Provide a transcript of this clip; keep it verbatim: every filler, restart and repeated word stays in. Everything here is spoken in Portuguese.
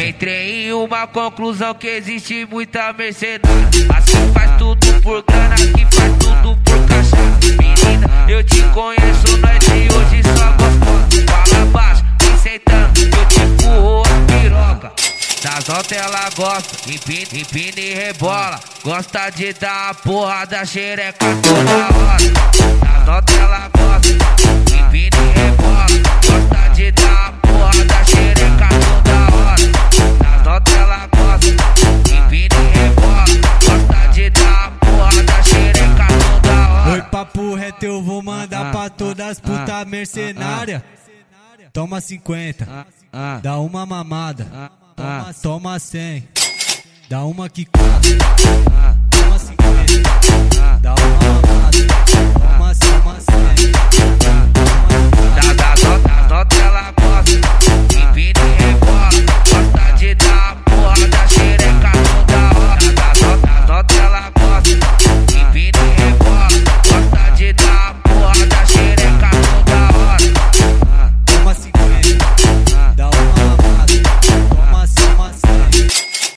Entrei em uma conclusão que existe muita mercenária. Assim faz tudo por grana, que faz tudo por cachaça. Menina, eu te conheço, não é de hoje, só gostosa. Fala baixo, vem sentando, eu te empurro a piroca. Das notas ela gosta, empina, empina e rebola. Gosta de dar a porra da xereca toda hora. Das notas ela gosta, empina e rebola. Gosta de dar a porra da xereca toda hora. Das notas ela gosta, empina e rebola. Gosta de dar a porra da xereca toda hora. Oi, papo reto, eu vou mandar pra todas as putas mercenárias. Toma cinquenta, dá uma mamada. Toma, toma cem, dá uma quicada. Toma cinquenta, dá uma mamada. Toma, toma cem. Das notas ela gosta.